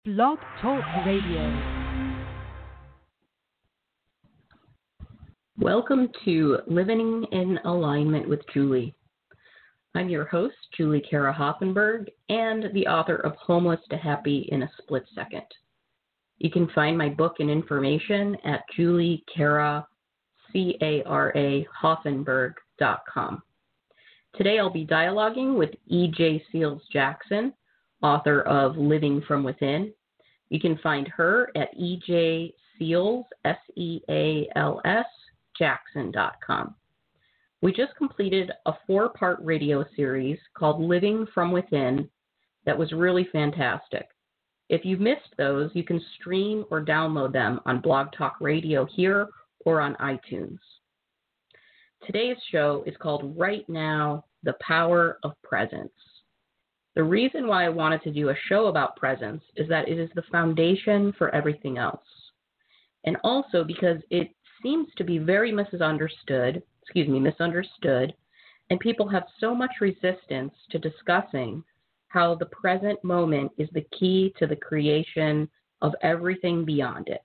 Blog Talk Radio. Welcome to Living in Alignment with Julie. I'm your host, Julie Kara Hoffenberg, and the author of Homeless to Happy in a Split Second. You can find my book and information at juliekara.hoffenberg.com. Today I'll be dialoguing with E.J. Seals Jackson, author of Living from Within. You can find her at E.J. Seals, S-E-A-L-S, Jackson.com. We just completed a 4-part radio series called Living from Within that was really fantastic. If you've missed those, you can stream or download them on Blog Talk Radio here or on iTunes. Today's show is called Right Now, The Power of Presence. The reason why I wanted to do a show about presence is that it is the foundation for everything else. And also because it seems to be very misunderstood, and people have so much resistance to discussing how the present moment is the key to the creation of everything beyond it.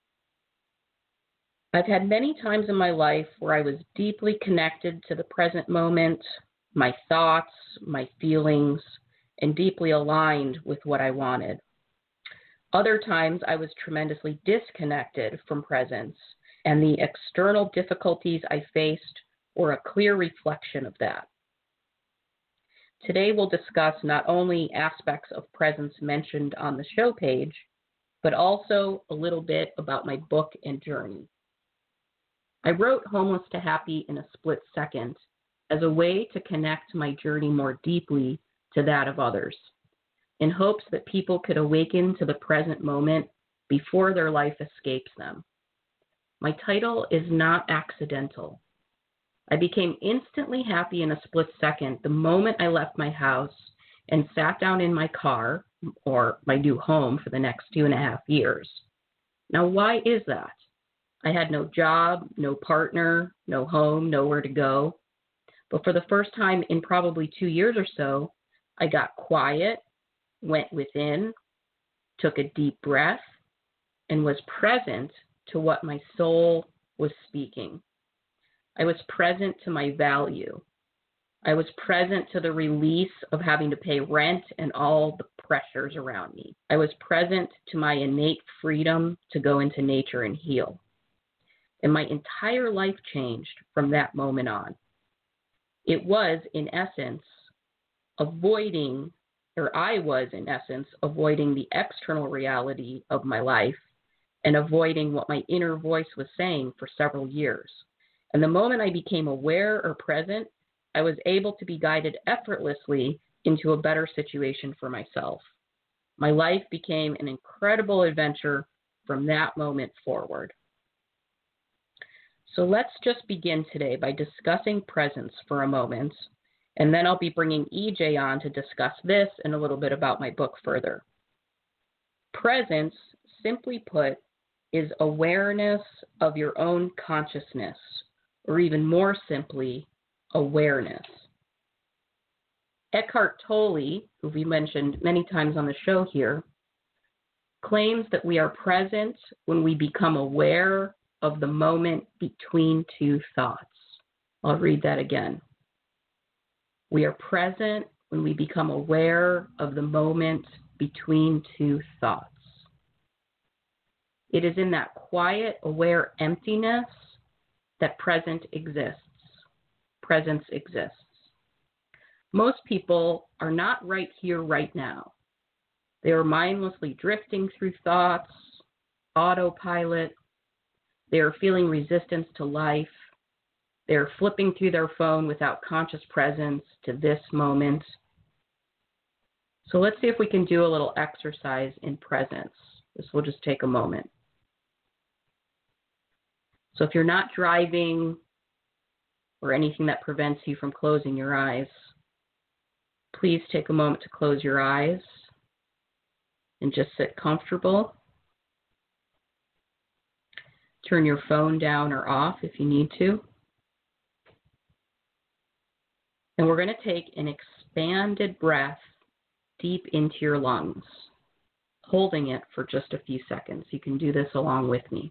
I've had many times in my life where I was deeply connected to the present moment, my thoughts, my feelings, and deeply aligned with what I wanted. Other times I was tremendously disconnected from presence, and the external difficulties I faced were a clear reflection of that. Today we'll discuss not only aspects of presence mentioned on the show page, but also a little bit about my book and journey. I wrote Homeless to Happy in a Split Second as a way to connect my journey more deeply to that of others, in hopes that people could awaken to the present moment before their life escapes them. My title is not accidental. I became instantly happy in a split second the moment I left my house and sat down in my car, or my new home for the next 2.5 years. Now, why is that? I had no job, no partner, no home, nowhere to go. But for the first time in probably 2 years or so, I got quiet, went within, took a deep breath, and was present to what my soul was speaking. I was present to my value. I was present to the release of having to pay rent and all the pressures around me. I was present to my innate freedom to go into nature and heal. And my entire life changed from that moment on. It was, in essence, I was, in essence, avoiding the external reality of my life and avoiding what my inner voice was saying for several years. And the moment I became aware or present, I was able to be guided effortlessly into a better situation for myself. My life became an incredible adventure from that moment forward. So let's just begin today by discussing presence for a moment, and then I'll be bringing EJ on to discuss this and a little bit about my book further. Presence, simply put, is awareness of your own consciousness, or even more simply, awareness. Eckhart Tolle, who we mentioned many times on the show here, claims that we are present when we become aware of the moment between two thoughts. I'll read that again. We are present when we become aware of the moment between two thoughts. It is in that quiet, aware emptiness that presence exists. Most people are not right here, right now. They are mindlessly drifting through thoughts, autopilot. They are feeling resistance to life. They are flipping through their phone without conscious presence to this moment. So let's see if we can do a little exercise in presence. This will just take a moment. So if you're not driving or anything that prevents you from closing your eyes, please take a moment to close your eyes and just sit comfortable. Turn your phone down or off if you need to. And we're going to take an expanded breath deep into your lungs. holding it for just a few seconds. You can do this along with me.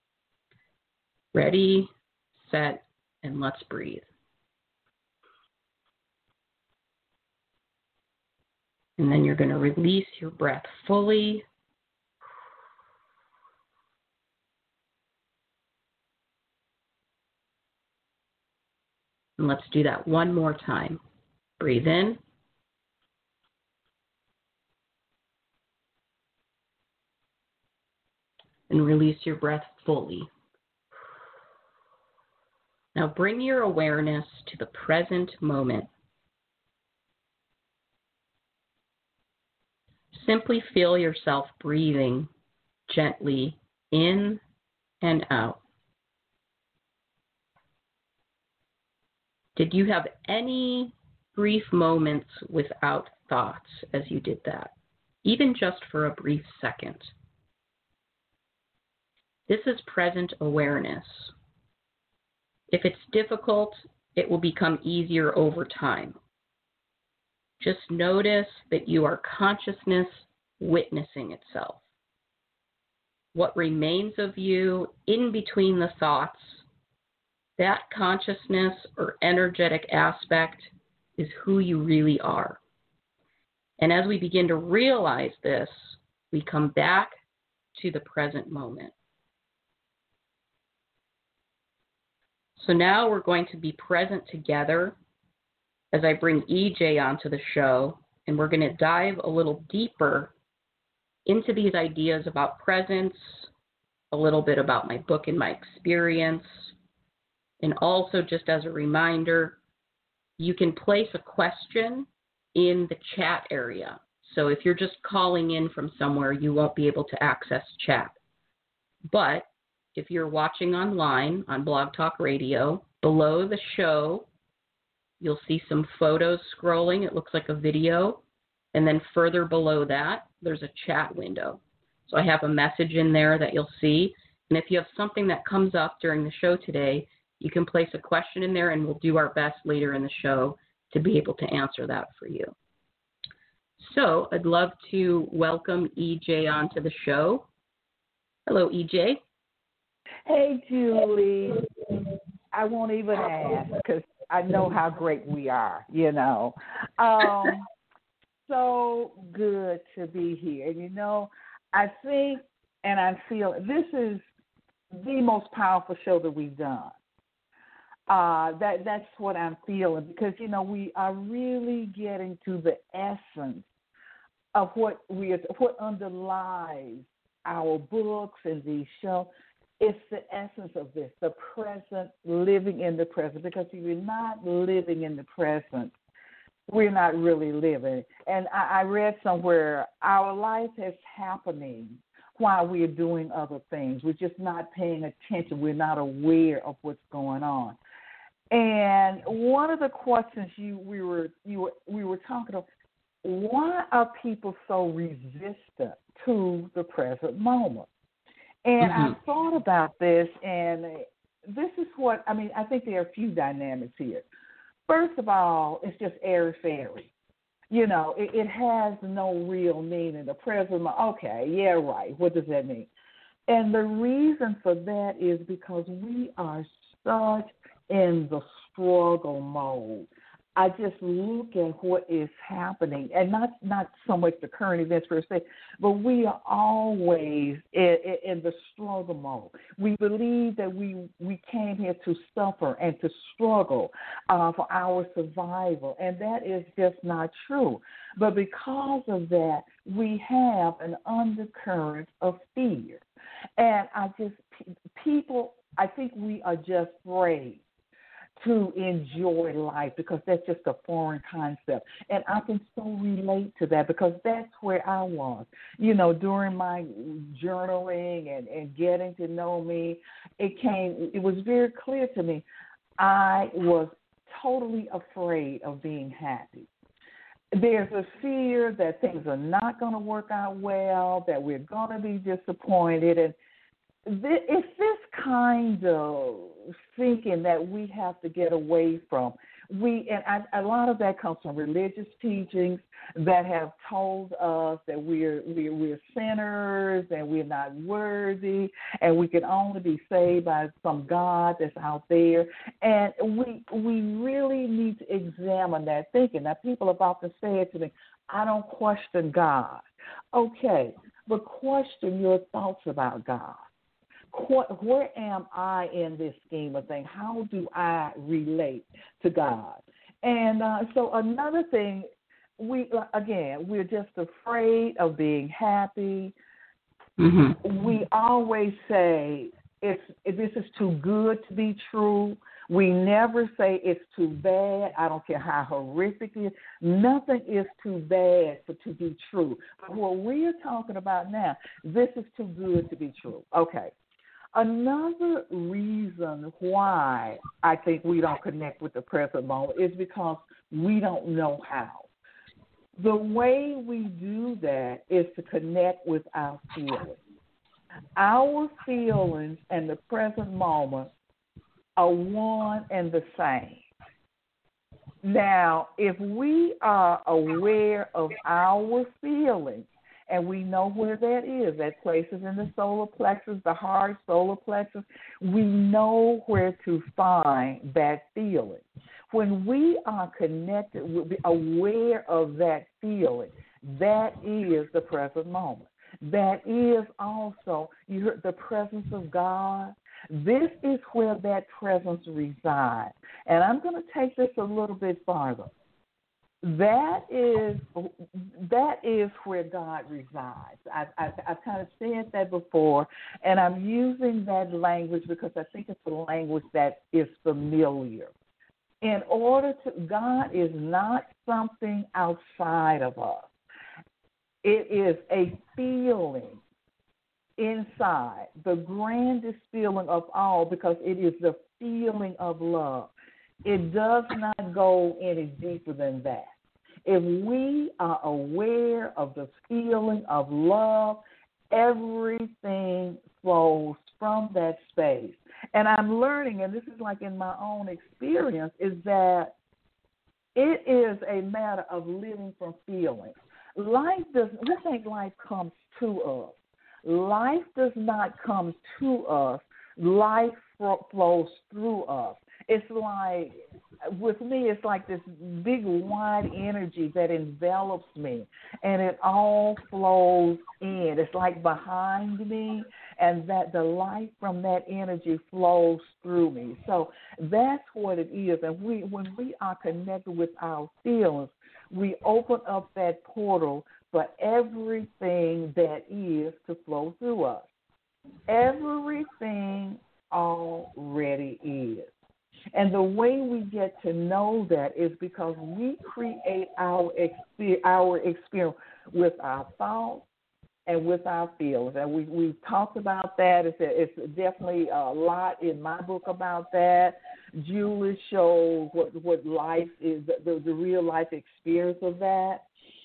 Ready, set, and let's breathe. And then you're going to release your breath fully. And let's do that one more time. Breathe in. And release your breath fully. Now bring your awareness to the present moment. Simply feel yourself breathing gently in and out. Did you have any brief moments without thoughts as you did that, even just for a brief second? This is present awareness. If it's difficult, it will become easier over time. Just notice that you are consciousness witnessing itself. What remains of you in between the thoughts, that consciousness or energetic aspect is who you really are. And as we begin to realize this, we come back to the present moment. So now we're going to be present together as I bring EJ onto the show, and we're going to dive a little deeper into these ideas about presence, a little bit about my book and my experience, and also just as a reminder, you can place a question in the chat area. So if you're just calling in from somewhere, you won't be able to access chat. But if you're watching online on Blog Talk Radio, below the show, you'll see some photos scrolling. It looks like a video. And then further below that, there's a chat window. So I have a message in there that you'll see. And if you have something that comes up during the show today, you can place a question in there and we'll do our best later in the show to be able to answer that for you. So I'd love to welcome EJ onto the show. Hello, EJ. Hey, Julie. I won't even ask because I know how great we are, you know. So good to be here. You know, I think and I feel this is the most powerful show that we've done. That's what I'm feeling because, you know, we are really getting to the essence of what underlies our books and these shows. It's the essence of this, the present, living in the present. Because if you're not living in the present, we're not really living. And I read somewhere our life is happening while we're doing other things. We're just not paying attention. We're not aware of what's going on. And one of the questions we were talking about, why are people so resistant to the present moment? And I thought about this, and this is what, I mean, I think there are a few dynamics here. First of all, it's just airy-fairy. You know, it has no real meaning. The present, okay, yeah, right. What does that mean? And the reason for that is because we are stuck in the struggle mode. I just look at what is happening, and not so much the current events per se, but we are always in the struggle mode. We believe that we came here to suffer and to struggle for our survival, and that is just not true. But because of that, we have an undercurrent of fear. And I think we are just afraid to enjoy life because that's just a foreign concept. And I can so relate to that because that's where I was. You know, during my journaling and getting to know me, it was very clear to me I was totally afraid of being happy. There's a fear that things are not going to work out well, that we're going to be disappointed, and it's this kind of thinking that we have to get away from. A lot of that comes from religious teachings that have told us that we're sinners and we're not worthy and we can only be saved by some God that's out there. And we really need to examine that thinking. Now, people have often said to me, I don't question God. Okay, but question your thoughts about God. Where am I in this scheme of things? How do I relate to God? And so another thing, we're just afraid of being happy. Mm-hmm. We always say this is too good to be true. We never say it's too bad. I don't care how horrific it is. Nothing is too bad to be true. But what we're talking about now, this is too good to be true. Okay. Another reason why I think we don't connect with the present moment is because we don't know how. The way we do that is to connect with our feelings. Our feelings and the present moment are one and the same. Now, if we are aware of our feelings, and we know where that is, that place is in the solar plexus, the heart, solar plexus, we know where to find that feeling. When we are connected, aware of that feeling, that is the present moment. That is also, you heard, the presence of God. This is where that presence resides. And I'm going to take this a little bit farther. That is where God resides. I've kind of said that before, and I'm using that language because I think it's a language that is familiar. God is not something outside of us. It is a feeling inside, the grandest feeling of all, because it is the feeling of love. It does not go any deeper than that. If we are aware of the feeling of love, everything flows from that space. And I'm learning, and this is like in my own experience, is that it is a matter of living from feelings. We think life comes to us. Life does not come to us. Life flows through us. It's like, with me, it's like this big, wide energy that envelops me, and it all flows in. It's like behind me, and that the light from that energy flows through me. So that's what it is. And when we are connected with our feelings, we open up that portal for everything that is to flow through us. Everything already is. And the way we get to know that is because we create our experience with our thoughts and with our feelings. And we've talked about that. It's definitely a lot in my book about that. Julie shows what life is, the real life experience of that.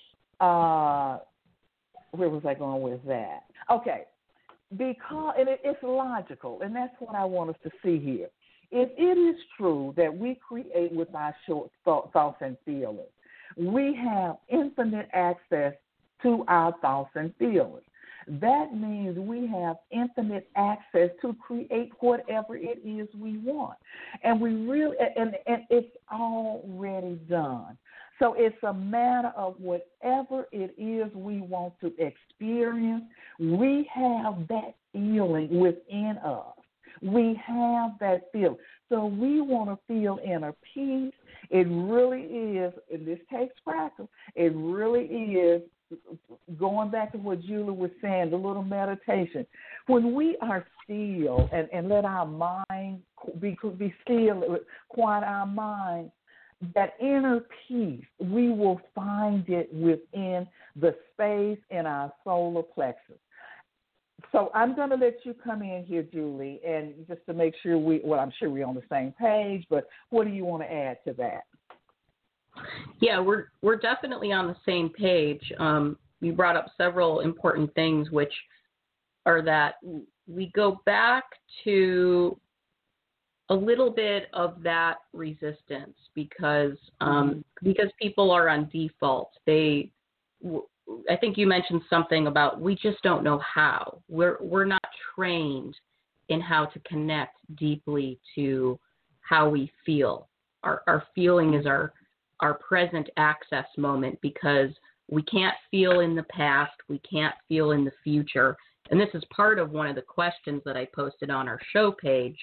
Where was I going with that? Okay. Because it's logical, and that's what I want us to see here. If it is true that we create with our short thoughts and feelings, we have infinite access to our thoughts and feelings. That means we have infinite access to create whatever it is we want. And and it's already done. So it's a matter of whatever it is we want to experience, we have that feeling within us. We have that feeling. So we want to feel inner peace. It really is, and this takes practice, it really is, going back to what Julie was saying, the little meditation. When we are still and let our mind be still, quiet our mind, that inner peace, we will find it within the space in our solar plexus. So I'm going to let you come in here, Julie, and just to make sure I'm sure we're on the same page, but what do you want to add to that? Yeah, we're definitely on the same page. You brought up several important things, which are that we go back to a little bit of that resistance because people are on default. I think you mentioned something about we just don't know how. We're not trained in how to connect deeply to how we feel. Our feeling is our present access moment because we can't feel in the past, we can't feel in the future. And this is part of one of the questions that I posted on our show page.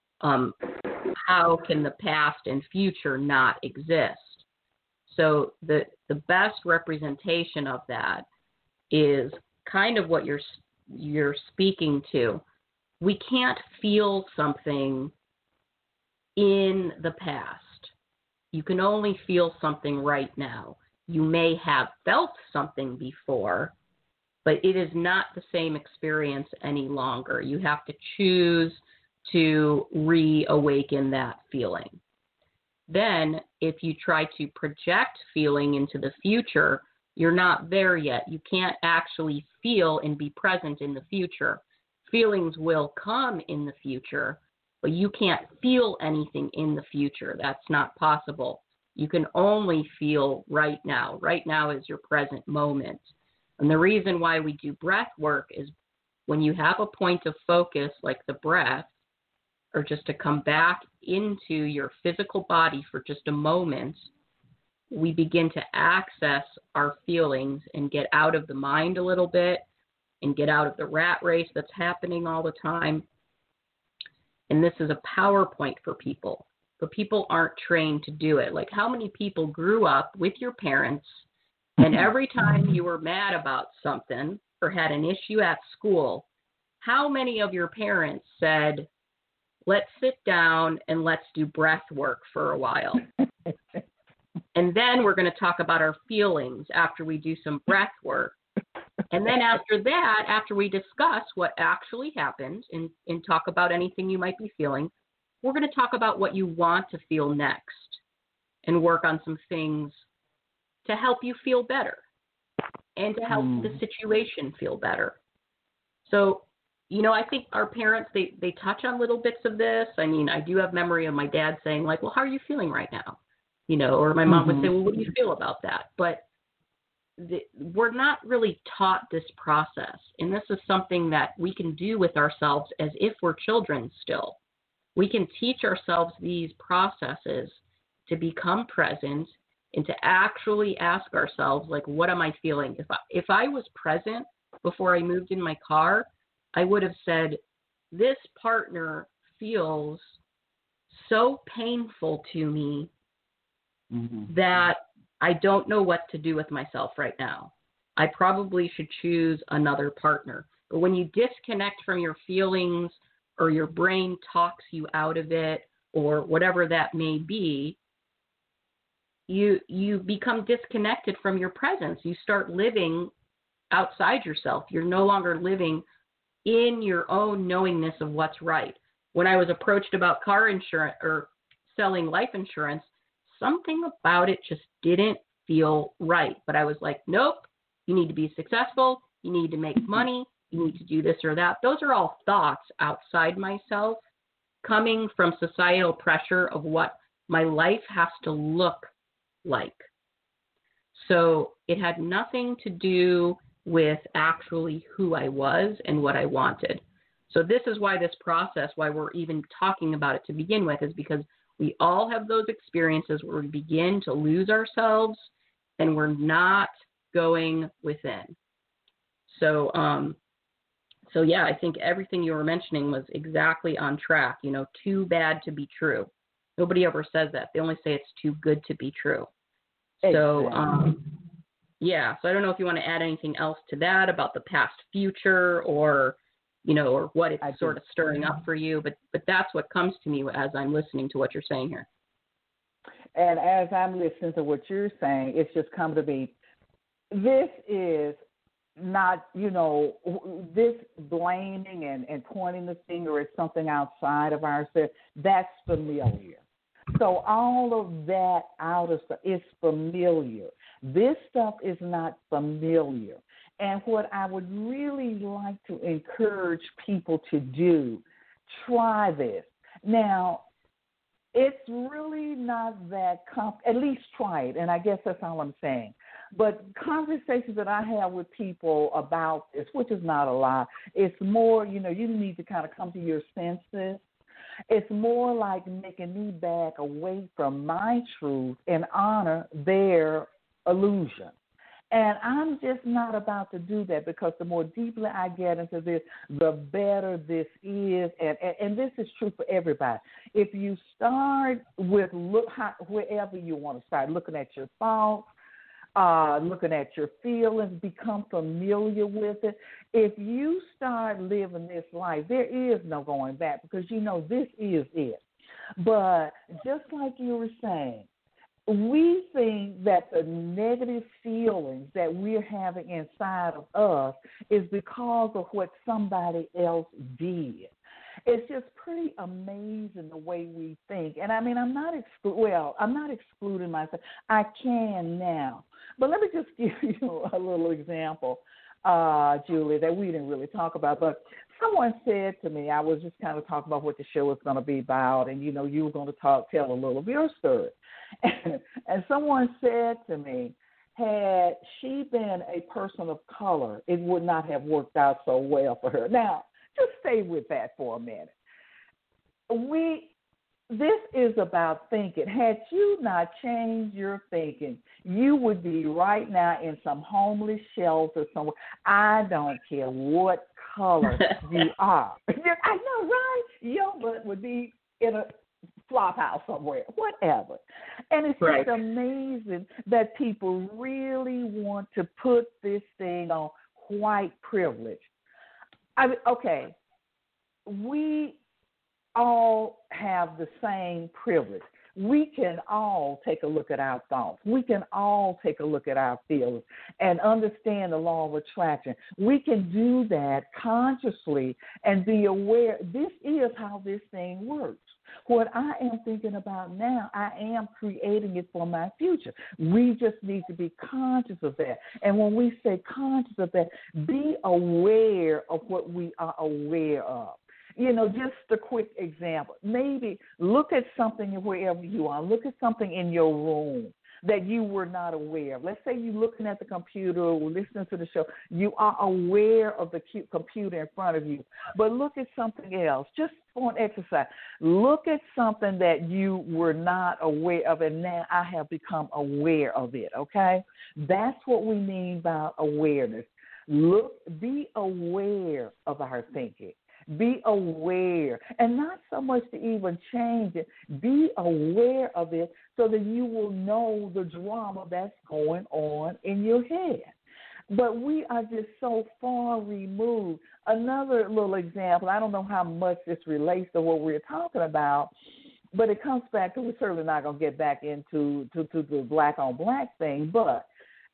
How can the past and future not exist? So the best representation of that is kind of what you're speaking to. We can't feel something in the past. You can only feel something right now. You may have felt something before, but it is not the same experience any longer. You have to choose to reawaken that feeling. Then, if you try to project feeling into the future, you're not there yet. You can't actually feel and be present in the future. Feelings will come in the future, but you can't feel anything in the future. That's not possible. You can only feel right now. Right now is your present moment. And the reason why we do breath work is when you have a point of focus like the breath, or just to come back into your physical body for just a moment, we begin to access our feelings and get out of the mind a little bit and get out of the rat race that's happening all the time. And this is a PowerPoint for people, but people aren't trained to do it. Like, how many people grew up with your parents, and every time you were mad about something or had an issue at school, how many of your parents said, let's sit down and let's do breath work for a while. And then we're going to talk about our feelings after we do some breath work. And then after that, after we discuss what actually happened and talk about anything you might be feeling, we're going to talk about what you want to feel next and work on some things to help you feel better and to help the situation feel better. So, you know, I think our parents, they touch on little bits of this. I mean, I do have memory of my dad saying, like, well, how are you feeling right now? You know, or my mom would say, well, what do you feel about that? But we're not really taught this process. And this is something that we can do with ourselves as if we're children still. We can teach ourselves these processes to become present and to actually ask ourselves, like, what am I feeling? If I was present before I moved in my car, I would have said, this partner feels so painful to me that I don't know what to do with myself right now. I probably should choose another partner. But when you disconnect from your feelings or your brain talks you out of it or whatever that may be, you become disconnected from your presence. You start living outside yourself. You're no longer living in your own knowingness of what's right. When I was approached about car insurance or selling life insurance, something about it just didn't feel right. But I was like, nope, you need to be successful. You need to make money. You need to do this or that. Those are all thoughts outside myself coming from societal pressure of what my life has to look like. So it had nothing to do with actually who I was and what I wanted. So this is why this process, why we're even talking about it to begin with, is because we all have those experiences where we begin to lose ourselves and we're not going within. So yeah, I think everything you were mentioning was exactly on track. You know, too bad to be true. Nobody ever says that. They only say it's too good to be true. So, yeah, so I don't know if you want to add anything else to that about the past future or, you know, or what it's sort of stirring up for you, but that's what comes to me as I'm listening to what you're saying here. And as I'm listening to what you're saying, it's just come to be, this is not, you know, this blaming and pointing the finger at something outside of ourselves, that's familiar. So all of that outer stuff is familiar. This stuff is not familiar. And what I would really like to encourage people to do, try this. Now, it's really not that at least try it, and I guess that's all I'm saying. But conversations that I have with people about this, which is not a lot, it's more, you need to kind of come to your senses. It's more like making me back away from my truth and honor their illusion. And I'm just not about to do that, because the more deeply I get into this, the better this is. And this is true for everybody. If you start with wherever you want to start, looking at your thoughts, looking at your feelings, become familiar with it. If you start living this life, there is no going back, because this is it. But just like you were saying, we think that the negative feelings that we're having inside of us is because of what somebody else did. It's just pretty amazing the way we think. And I mean, I'm not excluding myself. I can now. But let me just give you a little example, Julie, that we didn't really talk about. But someone said to me, I was just kind of talking about what the show was going to be about, and, you were going to tell a little of your story. And someone said to me, had she been a person of color, it would not have worked out so well for her. Now, just stay with that for a minute. This is about thinking. Had you not changed your thinking, you would be right now in some homeless shelter somewhere. I don't care what color you are. I know, right? Your butt would be in a flop house somewhere, whatever. And it's right. just amazing that people really want to put this thing on white privilege. I mean, okay, we all have the same privilege. We can all take a look at our thoughts. We can all take a look at our feelings and understand the law of attraction. We can do that consciously and be aware this is how this thing works. What I am thinking about now, I am creating it for my future. We just need to be conscious of that. And when we say conscious of that, be aware of what we are aware of. Just a quick example. Maybe look at something wherever you are. Look at something in your room that you were not aware of. Let's say you're looking at the computer or listening to the show. You are aware of the computer in front of you. But look at something else, just for an exercise. Look at something that you were not aware of, and now I have become aware of it, okay? That's what we mean by awareness. Be aware of our thinking. Be aware, and not so much to even change it. Be aware of it so that you will know the drama that's going on in your head. But we are just so far removed. Another little example, I don't know how much this relates to what we're talking about, but it comes back to, we're certainly not going to get back into the black on black thing, but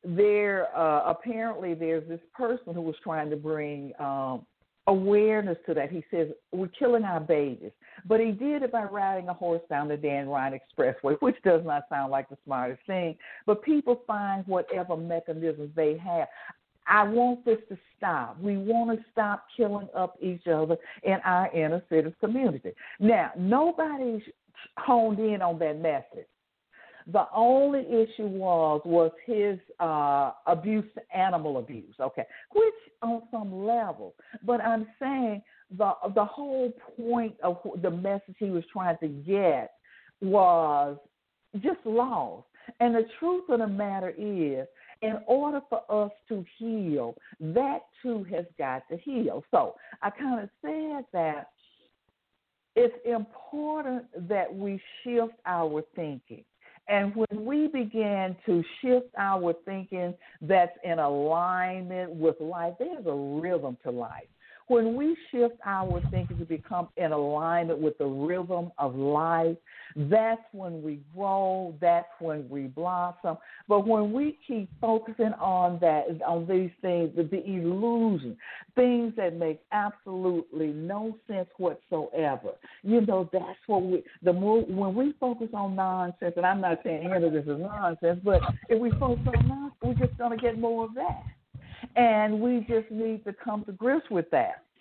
apparently there's this person who was trying to bring awareness to that. He says, we're killing our babies. But he did it by riding a horse down the Dan Ryan Expressway, which does not sound like the smartest thing. But people find whatever mechanisms they have. I want this to stop. We want to stop killing up each other in our inner city community. Now, nobody's honed in on that message. The only issue was his abuse, animal abuse, okay, which on some level. But I'm saying the whole point of the message he was trying to get was just lost. And the truth of the matter is, in order for us to heal, that too has got to heal. So I kind of said that it's important that we shift our thinking. And when we begin to shift our thinking that's in alignment with life, there's a rhythm to life. When we shift our thinking to become in alignment with the rhythm of life, that's when we grow, that's when we blossom. But when we keep focusing on these things, the illusion, things that make absolutely no sense whatsoever, that's what when we focus on nonsense, and I'm not saying any of this is nonsense, but if we focus on nonsense, we're just going to get more of that. And we just need to come to grips with that.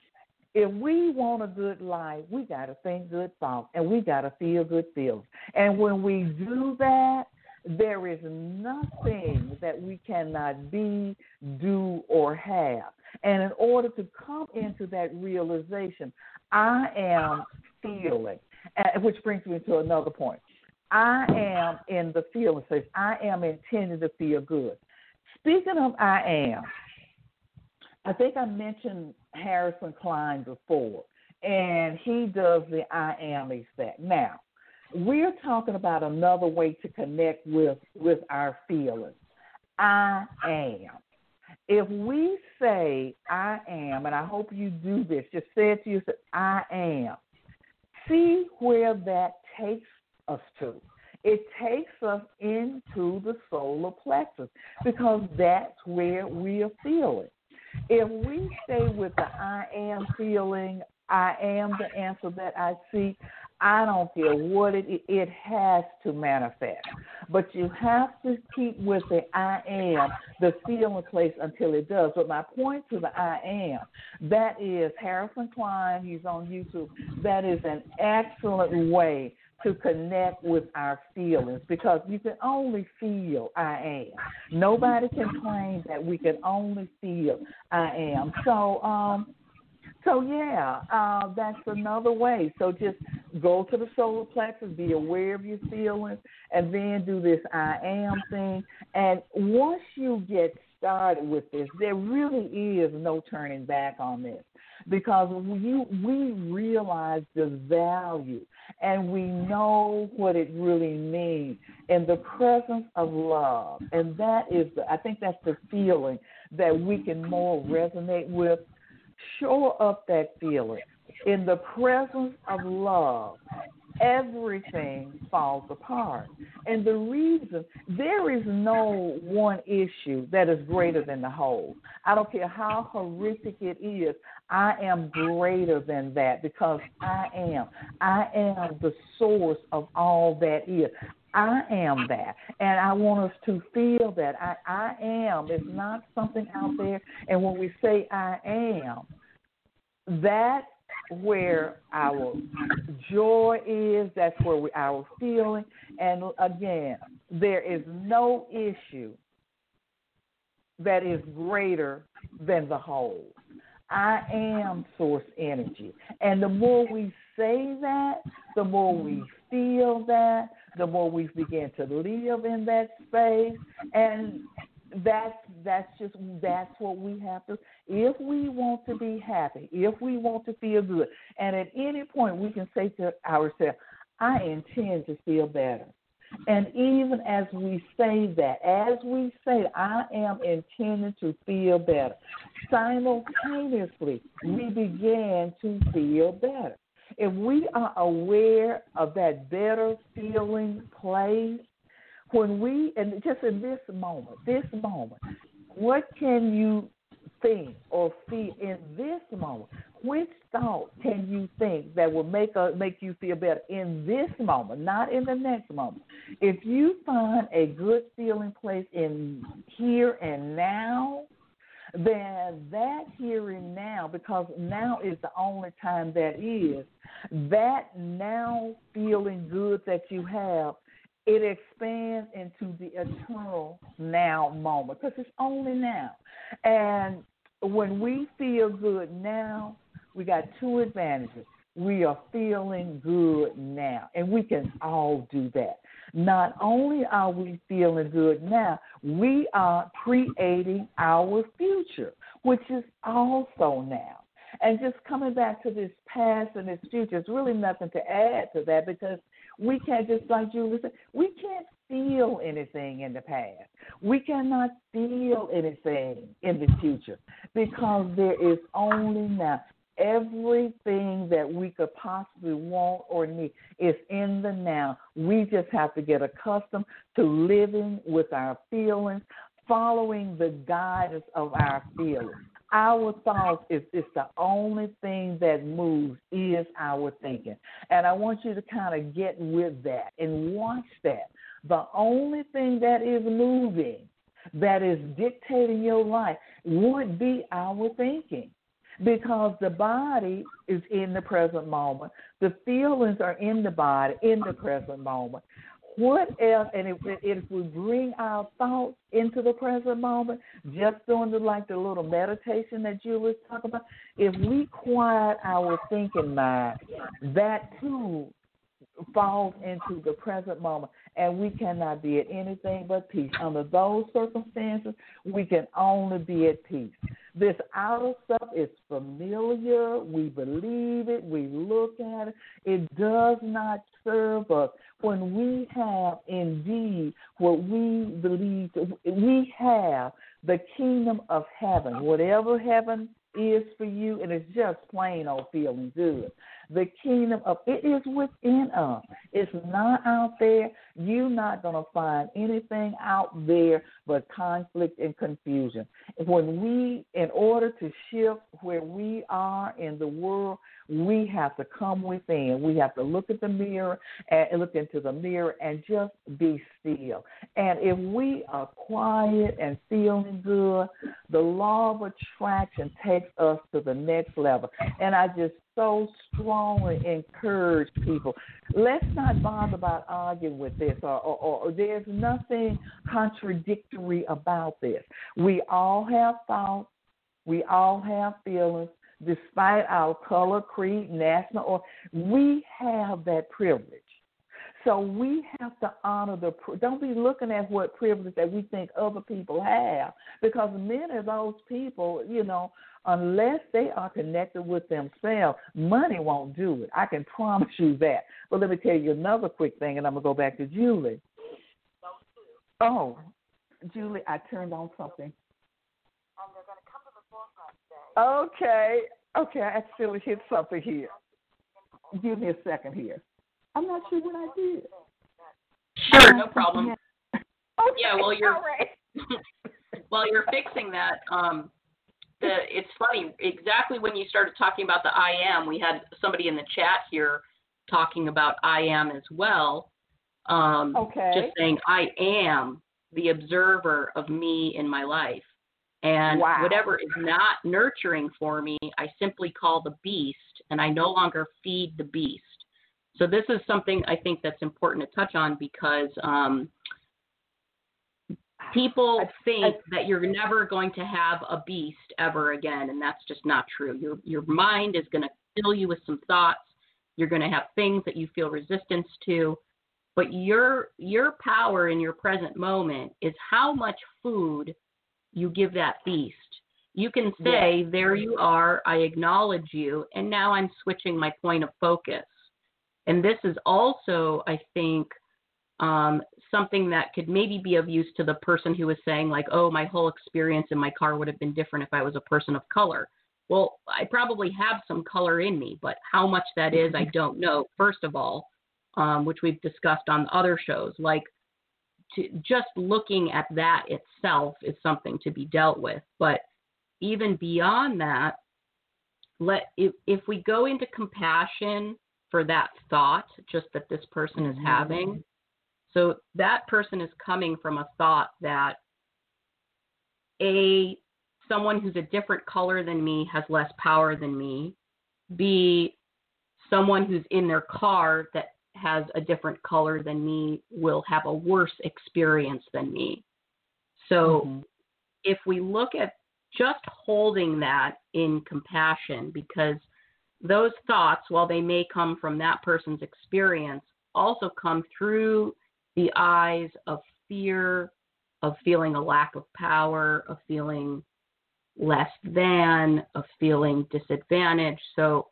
If we want a good life, we got to think good thoughts and we got to feel good feelings. And when we do that, there is nothing that we cannot be, do, or have. And in order to come into that realization, I am feeling, which brings me to another point. I am in the feeling stage. I am intending to feel good. Speaking of I am, I think I mentioned Harrison Klein before, and he does the I am effect. Now, we're talking about another way to connect with our feelings. I am. If we say I am, and I hope you do this, just say it to yourself, I am. See where that takes us to. It takes us into the solar plexus because that's where we are feeling. If we stay with the I am feeling, I am the answer that I seek, I don't care what it has to manifest. But you have to keep with the I am, the feeling place until it does. But my point to the I am, that is Harrison Klein, he's on YouTube. That is an excellent way to connect with our feelings because you can only feel I am. Nobody can claim that we can only feel I am. So that's another way. So just go to the solar plexus, be aware of your feelings, and then do this I am thing. And once you get started with this, there really is no turning back on this because we realize the value and we know what it really means in the presence of love. And that is, I think that's the feeling that we can more resonate with. Shore up that feeling. In the presence of love, everything falls apart. And the reason, there is no one issue that is greater than the whole. I don't care how horrific it is, I am greater than that because I am. I am the source of all that is. I am that, and I want us to feel that. I am. It's not something out there, and when we say I am, that's where our joy is, that's where our feeling, and again, there is no issue that is greater than the whole. I am source energy, and the more we say that, the more we feel that, the more we begin to live in that space, and that's what we have to. If we want to be happy, if we want to feel good, and at any point we can say to ourselves, I intend to feel better. And even as we say that, I am intending to feel better, simultaneously we begin to feel better. If we are aware of that better feeling place, and just in this moment, what can you think or feel in this moment? Which thought can you think that will make you feel better in this moment, not in the next moment? If you find a good feeling place in here and now, then that here and now, because now is the only time that is, that now feeling good that you have, it expands into the eternal now moment because it's only now. And when we feel good now, we got two advantages. We are feeling good now, and we can all do that. Not only are we feeling good now, we are creating our future, which is also now. And just coming back to this past and this future, there's really nothing to add to that because we can't, just like Julie said, we can't feel anything in the past. We cannot feel anything in the future because there is only now. Everything that we could possibly want or need is in the now. We just have to get accustomed to living with our feelings, following the guidance of our feelings. Our thoughts is the only thing that moves is our thinking. And I want you to kind of get with that and watch that. The only thing that is moving, that is dictating your life, would be our thinking. because the body is in the present moment. The feelings are in the body in the present moment. What else? And if we bring our thoughts into the present moment, just doing the little meditation that you was talking about, if we quiet our thinking mind, that too falls into the present moment, and we cannot be at anything but peace. Under those circumstances, we can only be at peace. This outer stuff is familiar. We believe it. We look at it. It does not serve us. When we have indeed what we believe, we have the kingdom of heaven, whatever heaven is for you, and it's just plain old feeling good. The kingdom of it is within us. It's not out there. You're not going to find anything out there but conflict and confusion. When we, in order to shift where we are in the world, we have to come within. We have to look at the mirror and look into the mirror and just be still. And if we are quiet and feeling good, the law of attraction takes us to the next level. And I just so strongly encourage people, let's not bother about arguing with this, or there's nothing contradictory about this. We all have thoughts. We all have feelings. Despite our color, creed, national, or we have that privilege. So we have to honor don't be looking at what privilege that we think other people have, because many of those people, unless they are connected with themselves, money won't do it. I can promise you that. But let me tell you another quick thing, and I'm going to go back to Julie. Oh, Julie, I turned on something. Okay, I actually hit something here. Give me a second here. I'm not sure what I did. Sure, no problem. Okay. Yeah, well, you're all right. while you're fixing that, it's funny. Exactly when you started talking about the I am, we had somebody in the chat here talking about I am as well. Okay. Just saying I am the observer of me in my life. And whatever is not nurturing for me, I simply call the beast, and I no longer feed the beast. So this is something I think that's important to touch on, because people think that you're never going to have a beast ever again, and that's just not true. Your mind is going to fill you with some thoughts. You're going to have things that you feel resistance to, but your power in your present moment is how much food you give that beast. You can say, there you are, I acknowledge you, and now I'm switching my point of focus. And this is also, I think, something that could maybe be of use to the person who was saying, like, oh, my whole experience in my car would have been different if I was a person of color. Well, I probably have some color in me, but how much that is, I don't know, first of all, which we've discussed on other shows. Like, just looking at that itself is something to be dealt with. But even beyond that, if we go into compassion for that thought, just that this person is having, so that person is coming from a thought that A, someone who's a different color than me has less power than me, B, someone who's in their car that has a different color than me will have a worse experience than me. So if we look at just holding that in compassion, because those thoughts, while they may come from that person's experience, also come through the eyes of fear, of feeling a lack of power, of feeling less than, of feeling disadvantaged. So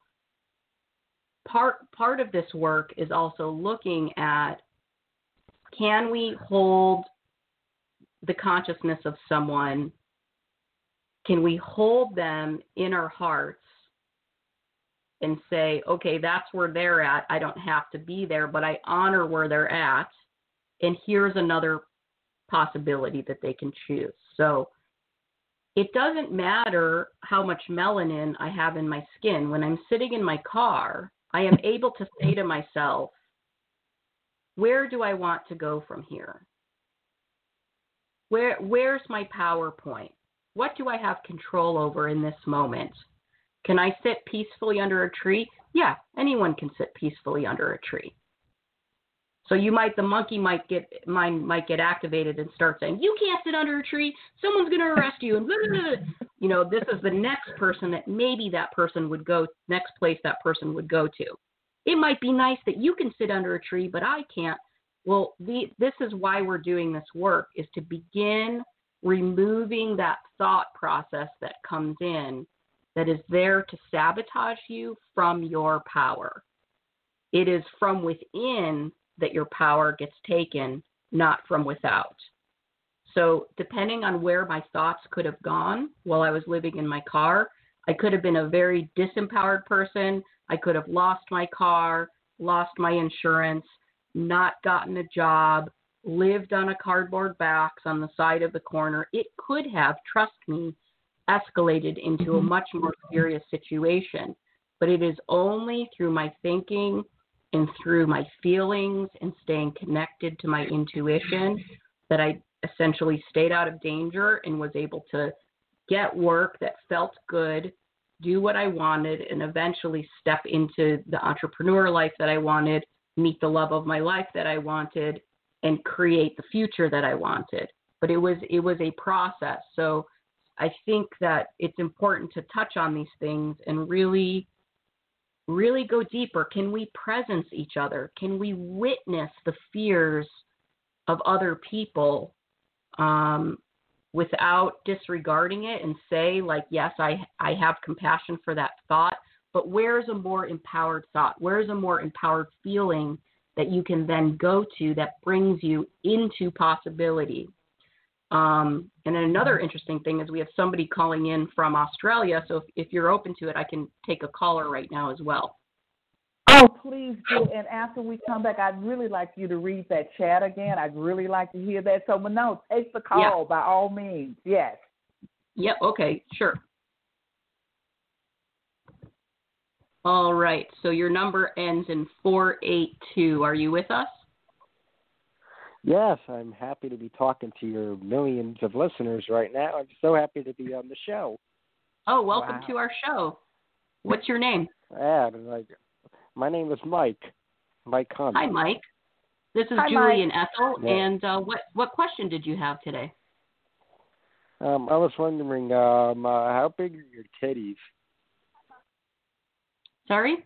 part of this work is also looking at, can we hold the consciousness of someone? Can we hold them in our hearts and say, okay, that's where they're at. I don't have to be there, but I honor where they're at. And here's another possibility that they can choose. So it doesn't matter how much melanin I have in my skin. When I'm sitting in my car, I am able to say to myself, where do I want to go from here? Where's my power point? What do I have control over in this moment? Can I sit peacefully under a tree? Yeah, anyone can sit peacefully under a tree. So the monkey might get activated and start saying, you can't sit under a tree. Someone's going to arrest you. And blah, blah, blah. This is the next person that maybe that person would go, next place that person would go to. It might be nice that you can sit under a tree, but I can't. Well, this is why we're doing this work, is to begin removing that thought process that comes in that is there to sabotage you from your power. It is from within that your power gets taken, not from without. So depending on where my thoughts could have gone while I was living in my car, I could have been a very disempowered person. I could have lost my car, lost my insurance, not gotten a job, lived on a cardboard box on the side of the corner. It could have, trust me, escalated into a much more serious situation. But it is only through my thinking and through my feelings and staying connected to my intuition that I essentially stayed out of danger and was able to get work that felt good, do what I wanted, and eventually step into the entrepreneur life that I wanted, meet the love of my life that I wanted, and create the future that I wanted. But it was a process. So I think that it's important to touch on these things and really go deeper. Can we presence each other? Can we witness the fears of other people without disregarding it and say, like, yes, I have compassion for that thought, but where's a more empowered thought? Where's a more empowered feeling that you can then go to that brings you into possibility? And then another interesting thing is we have somebody calling in from Australia. So if you're open to it, I can take a caller right now as well. Oh, please do. And after we come back, I'd really like you to read that chat again. I'd really like to hear that. So, Manoj, take the call by all means. Yes. Yep. Okay. Sure. All right. So your number ends in 482. Are you with us? Yes, I'm happy to be talking to your millions of listeners right now. I'm so happy to be on the show. Oh, welcome to our show. What's your name? My name is Mike. Mike Hunt. Hi, Mike. This is Julie and Ethel. Yeah. And what question did you have today? I was wondering, how big are your titties? Sorry?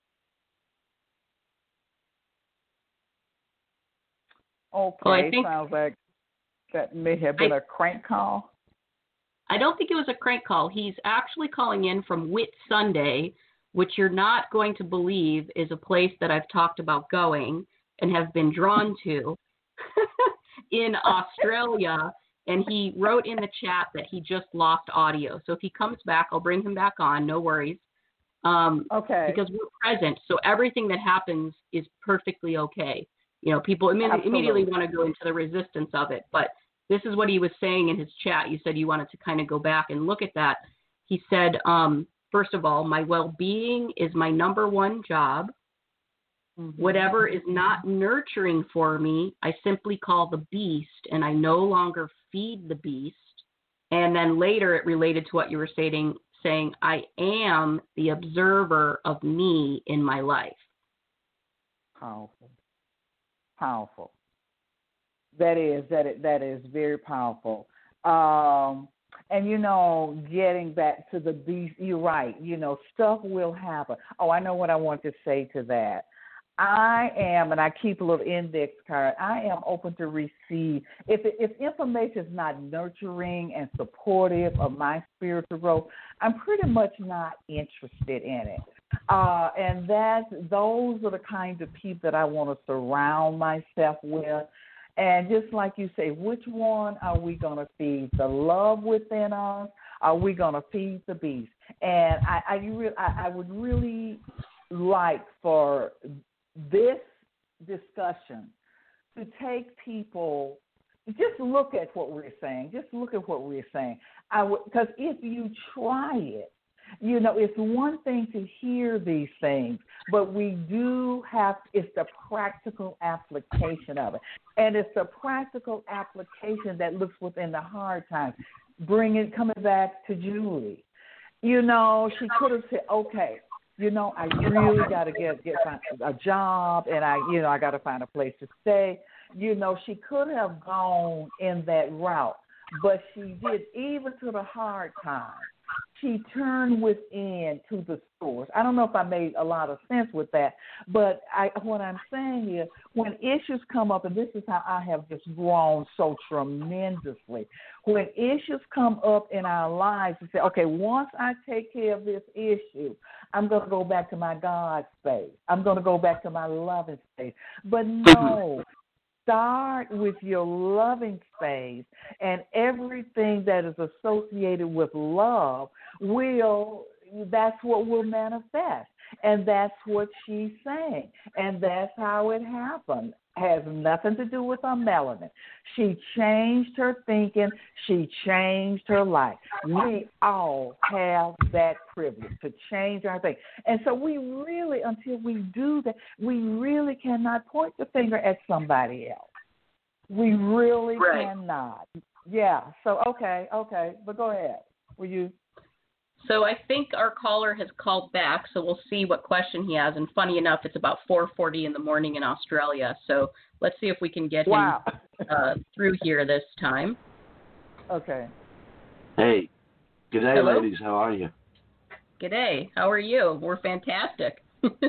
Okay, sounds like that may have been a crank call. I don't think it was a crank call. He's actually calling in from Whit Sunday, which you're not going to believe is a place that I've talked about going and have been drawn to in Australia. And he wrote in the chat that he just lost audio. So if he comes back, I'll bring him back on. No worries. Okay. Because we're present. So everything that happens is perfectly okay. You know, people immediately want to go into the resistance of it. But this is what he was saying in his chat. You said you wanted to kind of go back and look at that. He said, first of all, my well-being is my number one job. Mm-hmm. Whatever is not nurturing for me, I simply call the beast, and I no longer feed the beast. And then later it related to what you were saying, I am the observer of me in my life. Powerful. That is very powerful. And, you know, getting back to the beast, you're right. You know, stuff will happen. Oh, I know what I want to say to that. I am, and I keep a little index card, I am open to receive. If information is not nurturing and supportive of my spiritual growth, I'm pretty much not interested in it. And those are the kinds of people that I want to surround myself with. And just like you say, which one are we going to feed? The love within us? Are we going to feed the beast? And I would really like for this discussion to take people, just look at what we're saying. Just look at what we're saying. Because if you try it, you know, it's one thing to hear these things, but we do have, it's the practical application of it. And it's the practical application that looks within the hard times. Coming back to Julie. You know, she could have said, okay, you know, I really got to find a job, and I got to find a place to stay. You know, she could have gone in that route, but she did, even to the hard time. She turned within to the source. I don't know if I made a lot of sense with that, but what I'm saying is when issues come up, and this is how I have just grown so tremendously, when issues come up in our lives, we say, okay, once I take care of this issue, I'm going to go back to my God space. I'm going to go back to my loving space. But no. Start with your loving space, and everything that is associated with love that's what will manifest. And that's what she's saying. And that's how it happened. Has nothing to do with her melanin. She changed her thinking. She changed her life. We all have that privilege to change our thinking. And so we really, until we do that, we really cannot point the finger at somebody else. We really cannot. Yeah. So, okay. But go ahead. Were you? So I think our caller has called back, so we'll see what question he has. And funny enough, it's about 4:40 in the morning in Australia. So let's see if we can get him through here this time. Okay. Hey. G'day, Hello? ladies. How are you? G'day. How are you? We're fantastic.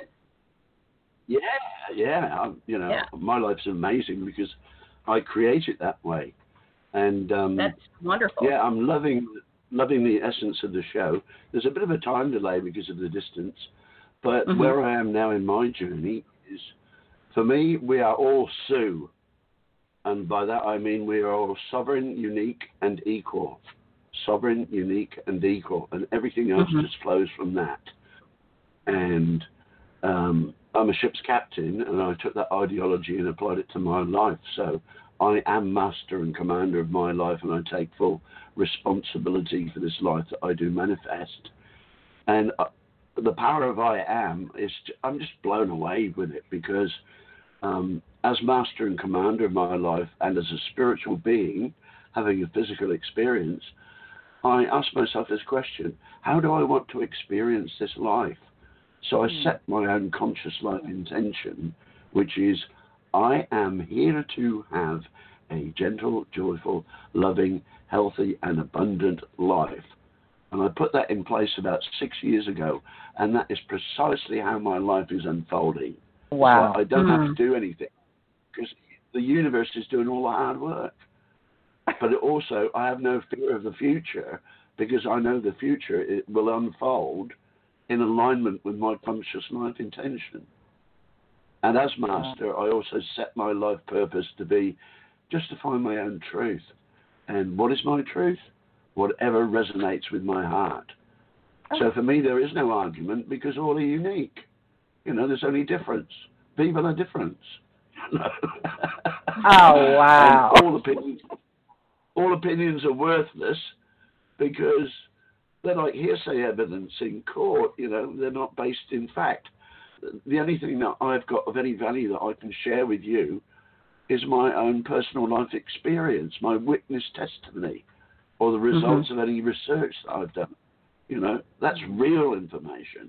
Yeah. My life's amazing because I create it that way. And that's wonderful. Yeah, I'm loving the essence of the show. There's a bit of a time delay because of the distance, but where I am now in my journey is, for me, we are all Sue. And by that I mean we are all sovereign, unique, and equal. Sovereign, unique, and equal. And everything else just flows from that. And I'm a ship's captain, and I took that ideology and applied it to my life. So I am master and commander of my life, and I take full responsibility for this life that I do manifest. And the power of I am I'm just blown away with it because as master and commander of my life and as a spiritual being having a physical experience, I ask myself this question: how do I want to experience this life? So I set my own conscious life intention, which is I am here to have a gentle, joyful, loving, healthy, and abundant life. And I put that in place about 6 years ago, and that is precisely how my life is unfolding. Wow. So I don't have to do anything because the universe is doing all the hard work. But also, I have no fear of the future because I know the future it will unfold in alignment with my conscious life intention. And as master, I also set my life purpose to be just to find my own truth. And what is my truth? Whatever resonates with my heart. So for me, there is no argument because all are unique. There's only difference. Viva la difference. Oh, wow. And all opinions are worthless because they're like hearsay evidence in court. They're not based in fact. The only thing that I've got of any value that I can share with you is my own personal life experience, my witness testimony, or the results of any research that I've done. That's real information.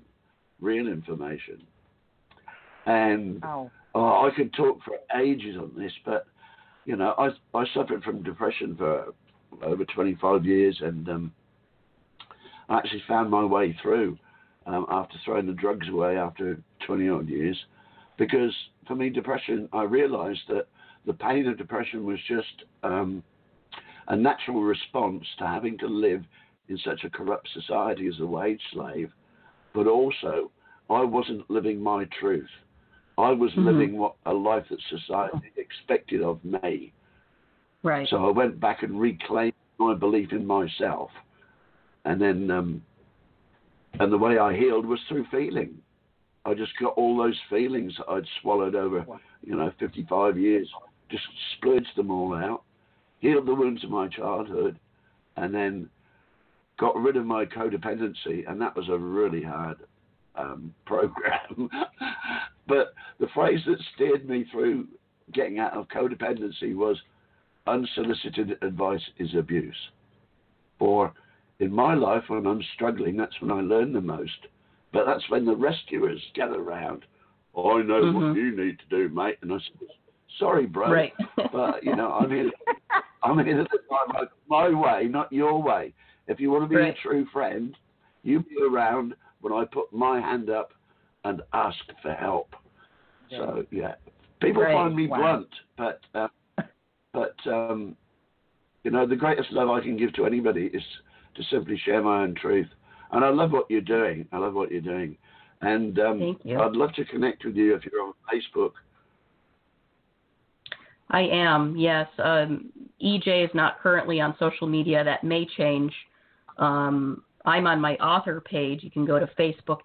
And I could talk for ages on this, but, I suffered from depression for over 25 years, and I actually found my way through after throwing the drugs away after 20-odd years, because for me, depression, I realized that the pain of depression was just a natural response to having to live in such a corrupt society as a wage slave, but also I wasn't living my truth. I was living a life that society expected of me. Right. So I went back and reclaimed my belief in myself, and then and the way I healed was through feeling. I just got all those feelings that I'd swallowed over, 55 years, just splurged them all out, healed the wounds of my childhood, and then got rid of my codependency, and that was a really hard program. But the phrase that steered me through getting out of codependency was, unsolicited advice is abuse. Or in my life, when I'm struggling, that's when I learn the most. But that's when the rescuers gather around. I know what you need to do, mate. And I said, sorry, bro. Right. But, I'm here to do my way, not your way. If you want to be a true friend, you be around when I put my hand up and ask for help. Yeah. So, yeah. People find me blunt, but the greatest love I can give to anybody is to simply share my own truth. And I love what you're doing. And Thank you. I'd love to connect with you if you're on Facebook. I am, yes. EJ is not currently on social media. That may change. I'm on my author page. You can go to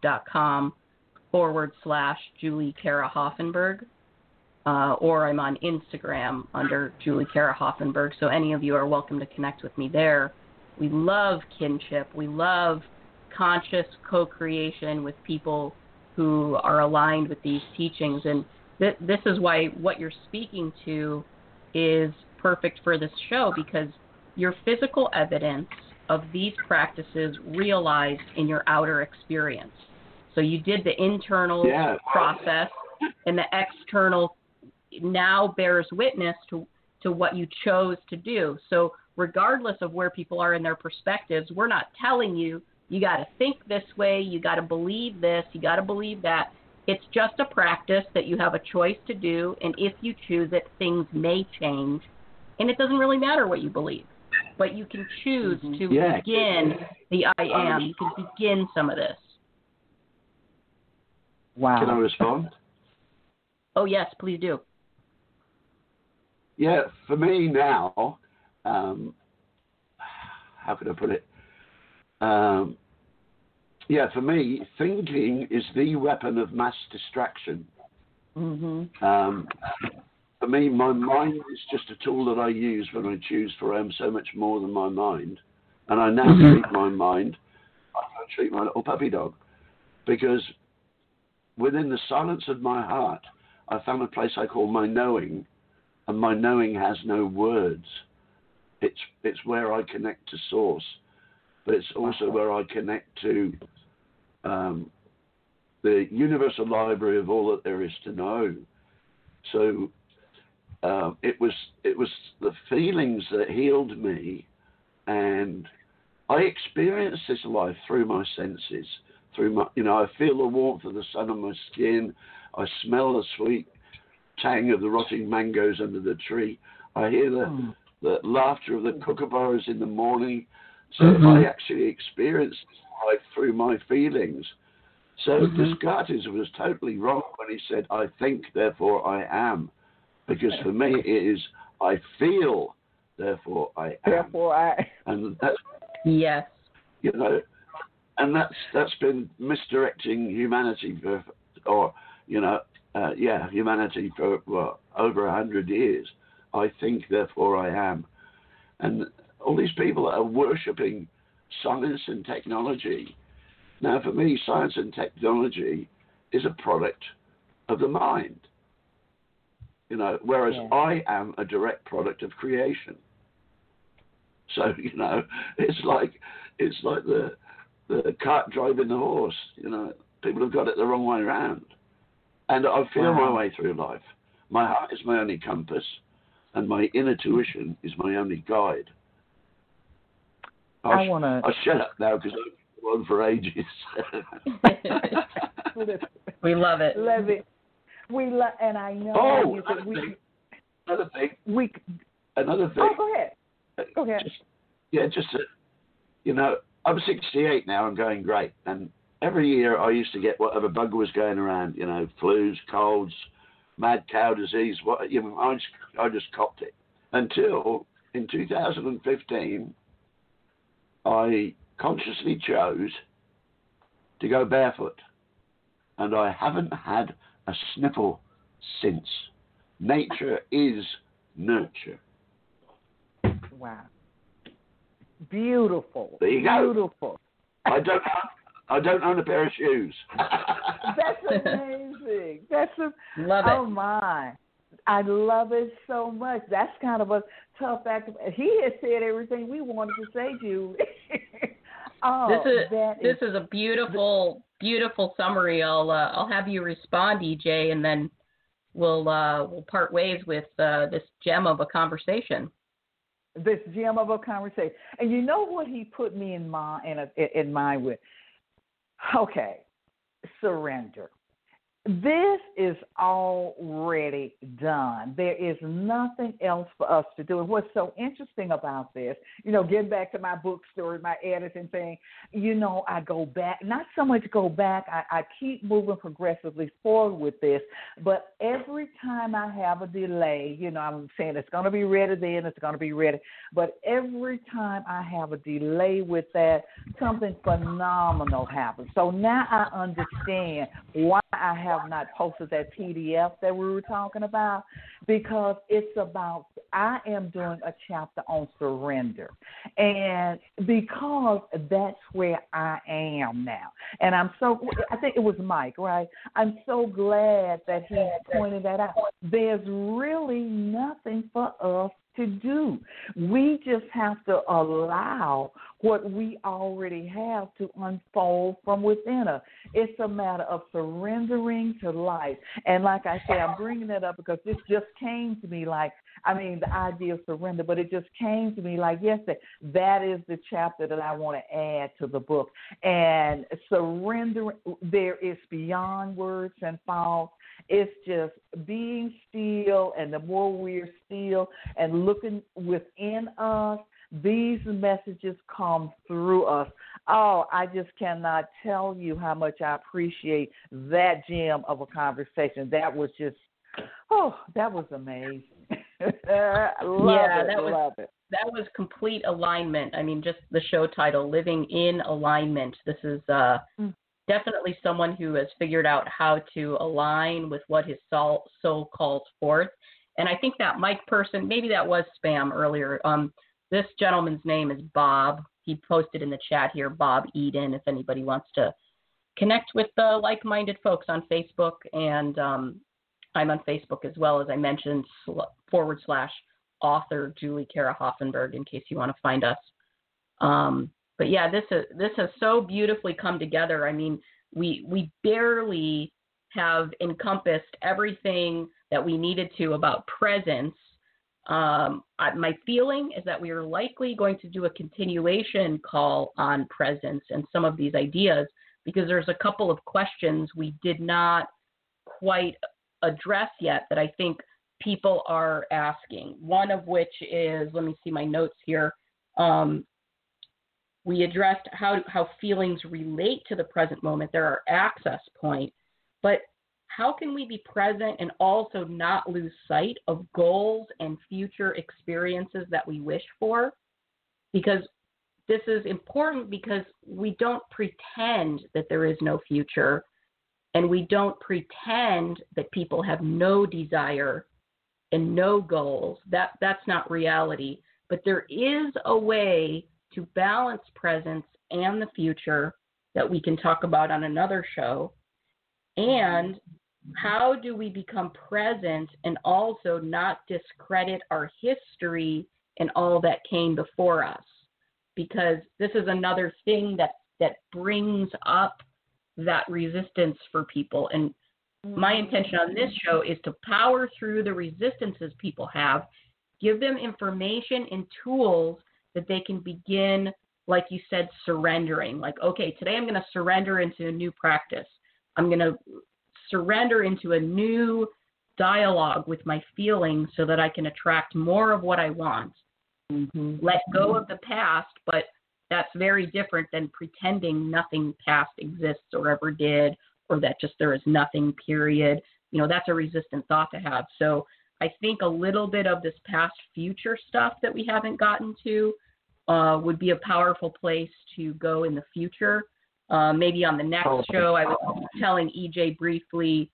facebook.com/Julie Kara Hoffenberg. Or I'm on Instagram under Julie Kara Hoffenberg. So any of you are welcome to connect with me there. We love kinship. We love conscious co-creation with people who are aligned with these teachings. And this is why what you're speaking to is perfect for this show, because your physical evidence of these practices realized in your outer experience. So you did the internal process, and the external now bears witness to what you chose to do. So regardless of where people are in their perspectives, we're not telling you, you got to think this way, you got to believe this, you got to believe that. It's just a practice that you have a choice to do, and if you choose it, things may change. And it doesn't really matter what you believe, but you can choose to begin the I am. You can begin some of this. Wow. Can I respond? Oh, yes, please do. Yeah, for me now, how can I put it? For me, thinking is the weapon of mass distraction. For me, my mind is just a tool that I use when I choose, for I am so much more than my mind. And I now treat my mind like I treat my little puppy dog. Because within the silence of my heart, I found a place I call my knowing. And my knowing has no words. It's where I connect to source. But it's also where I connect to the universal library of all that there is to know. So it was the feelings that healed me, and I experienced this life through my senses. Through my, I feel the warmth of the sun on my skin. I smell the sweet tang of the rotting mangoes under the tree. I hear the laughter of the kookaburras in the morning. So I actually experienced life through my feelings. So Descartes was totally wrong when he said, I think, therefore I am. Because for me it is, I feel, therefore I am. Therefore I. And that's, yes. And that's been misdirecting humanity humanity for over 100 years. I think, therefore I am. And all these people are worshipping science and technology. Now, for me, science and technology is a product of the mind. Whereas I am a direct product of creation. So, it's like the cart driving the horse. People have got it the wrong way around. And I feel my way through life. My heart is my only compass, and my inner tuition is my only guide. I'll shut up now because I've been on for ages. We love it. Love it. And I know. Another thing. Oh, go ahead. I'm 68 now. I'm going great, and every year I used to get whatever bug was going around. Flus, colds, mad cow disease. I just copped it until in 2015. I consciously chose to go barefoot, and I haven't had a sniffle since. Nature is nurture. Wow. Beautiful. There you go. Beautiful. I don't own a pair of shoes. That's amazing. Love it. Oh my. I love it so much. That's kind of a tough act. He has said everything we wanted to say, Julie. Oh, this is a beautiful summary. I'll have you respond, EJ, and then we'll part ways with this gem of a conversation. This gem of a conversation, and you know what he put me in mind with? Okay, surrender. This is already done. There is nothing else for us to do. And what's so interesting about this, getting back to my book story, my editing thing, I go back, not so much go back, I keep moving progressively forward with this, but every time I have a delay, I'm saying it's going to be ready then, it's going to be ready, but every time I have a delay with that, something phenomenal happens. So now I understand why I have not posted that PDF that we were talking about, because it's about, I am doing a chapter on surrender, and because that's where I am now. And I think it was Mike, right? I'm so glad that he pointed that out. There's really nothing for us to do. We just have to allow what we already have to unfold from within us. It's a matter of surrendering to life. And like I said, I'm bringing it up because this just came to me the idea of surrender, but it just came to me yesterday. That is the chapter that I want to add to the book. And surrendering, there is beyond words and thoughts. It's just being still, and the more we're still and looking within us, these messages come through us. Oh, I just cannot tell you how much I appreciate that gem of a conversation. That was just, that was amazing. Love it. That was complete alignment. I mean, just the show title, Living in Alignment. This is definitely someone who has figured out how to align with what his soul calls forth. And I think that Mike person, maybe that was spam earlier. This gentleman's name is Bob. He posted in the chat here, Bob Eden, if anybody wants to connect with the like-minded folks on Facebook. And I'm on Facebook as well, as I mentioned, /author Julie Kara Hoffenberg, in case you want to find us. But yeah, this has so beautifully come together. I mean, we barely have encompassed everything that we needed to about presence. My feeling is that we are likely going to do a continuation call on presence and some of these ideas, because there's a couple of questions we did not quite address yet that I think people are asking. One of which is, let me see my notes here. We addressed how feelings relate to the present moment. They're our access point. But how can we be present and also not lose sight of goals and future experiences that we wish for? Because this is important, because we don't pretend that there is no future, and we don't pretend that people have no desire and no goals. That's not reality. But there is a way to balance presence and the future that we can talk about on another show. And how do we become present and also not discredit our history and all that came before us? Because this is another thing that brings up that resistance for people. And my intention on this show is to power through the resistances people have, give them information and tools that they can begin, like you said, surrendering. Like, okay, today I'm going to surrender into a new practice. I'm going to surrender into a new dialogue with my feelings so that I can attract more of what I want. Mm-hmm. Let go of the past, but that's very different than pretending nothing past exists or ever did, or that just there is nothing, period. That's a resistant thought to have. So I think a little bit of this past future stuff that we haven't gotten to would be a powerful place to go in the future. Maybe on the next show, I was telling EJ briefly,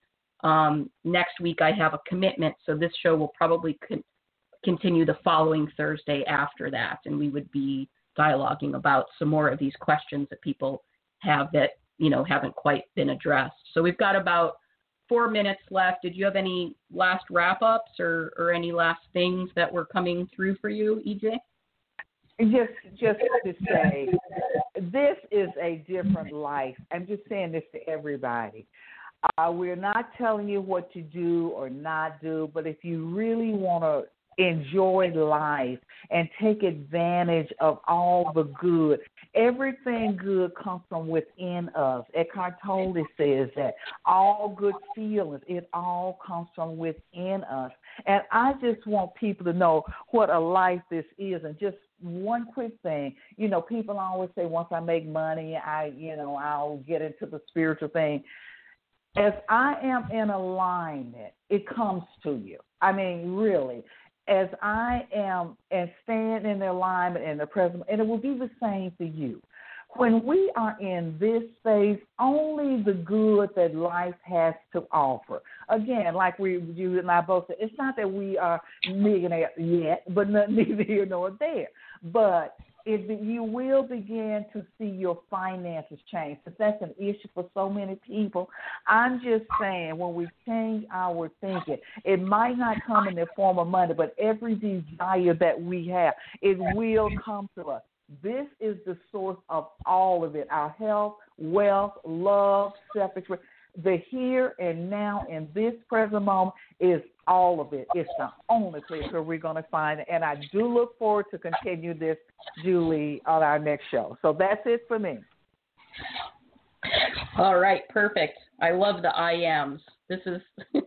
next week I have a commitment, so this show will probably continue the following Thursday after that, and we would be dialoguing about some more of these questions that people have that, haven't quite been addressed. So we've got about 4 minutes left. Did you have any last wrap-ups or any last things that were coming through for you, EJ? Just to say, this is a different life. I'm just saying this to everybody. We're not telling you what to do or not do, but if you really want to enjoy life and take advantage of all the good, everything good comes from within us. Eckhart Tolle says that all good feelings, it all comes from within us. And I just want people to know what a life this is. And just one quick thing, people always say once I make money, I'll get into the spiritual thing. As I am in alignment, it comes to you. I mean, really, as I am and stand in the alignment in the present, and it will be the same for you. When we are in this space, only the good that life has to offer. Again, like you and I both said, it's not that we are millionaires yet, but neither here nor there. But you will begin to see your finances change. Because that's an issue for so many people. I'm just saying, when we change our thinking, it might not come in the form of money, but every desire that we have, it will come to us. This is the source of all of it: our health, wealth, love, self-expression. The here and now in this present moment is all of it. It's the only place where we're going to find it. And I do look forward to continue this, Julie, on our next show. So that's it for me. All right, perfect. I love the I ams. This is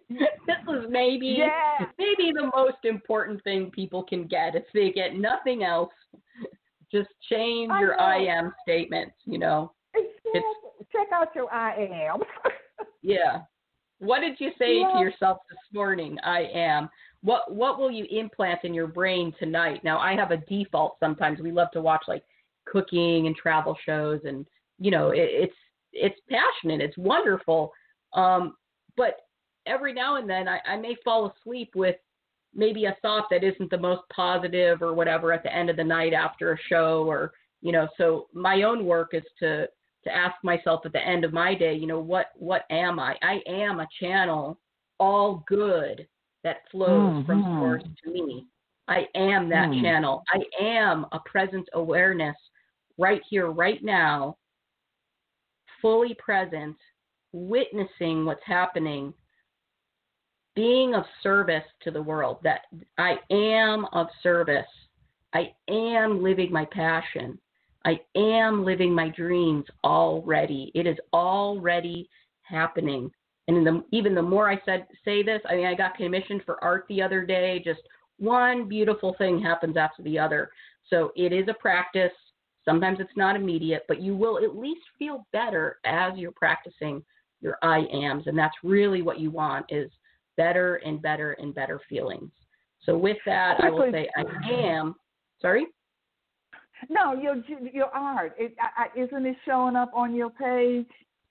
maybe the most important thing people can get. If they get nothing else, just change your I am statements, Check out your I am. Yeah. What did you say to yourself this morning? I am. What will you implant in your brain tonight? Now, I have a default sometimes. We love to watch like cooking and travel shows, and it's passionate. It's wonderful. But every now and then I may fall asleep with maybe a thought that isn't the most positive or whatever at the end of the night after a show, or so my own work is to ask myself at the end of my day, what am I? I am a channel, all good, that flows from source to me. I am that channel. I am a present awareness right here, right now, fully present, witnessing what's happening, being of service to the world, that I am of service. I am living my passion. I am living my dreams already. It is already happening. And even the more I say this, I got commissioned for art the other day. Just one beautiful thing happens after the other. So it is a practice. Sometimes it's not immediate, but you will at least feel better as you're practicing your I ams. And that's really what you want, is better and better and better feelings. So with that, I will say I am. Sorry? No, your art. Isn't it showing up on your page?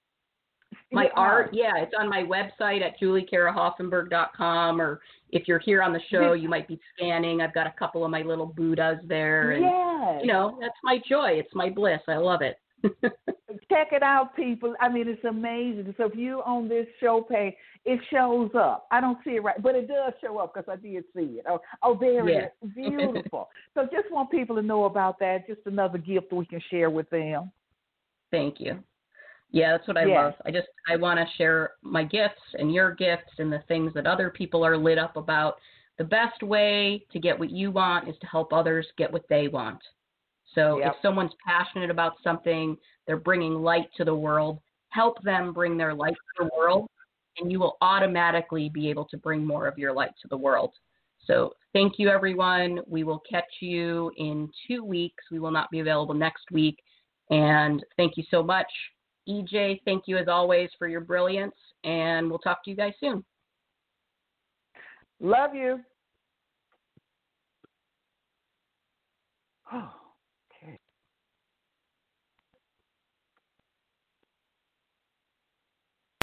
My art, yeah, it's on my website at juliekarahoffenberg.com, or if you're here on the show, you might be scanning. I've got a couple of my little Buddhas there. And, that's my joy. It's my bliss. I love it. Check it out, people. I mean, it's amazing. So if you on this show page, it shows up. I don't see it right, but it does show up because I did see it. Oh, there it is. Beautiful. So just want people to know about that. Just another gift we can share with them. Thank you. Yeah, that's what I love. I want to share my gifts and your gifts and the things that other people are lit up about. The best way to get what you want is to help others get what they want. So if someone's passionate about something, they're bringing light to the world, help them bring their light to the world, and you will automatically be able to bring more of your light to the world. So thank you, everyone. We will catch you in 2 weeks. We will not be available next week. And thank you so much. EJ, thank you as always for your brilliance, and we'll talk to you guys soon. Love you.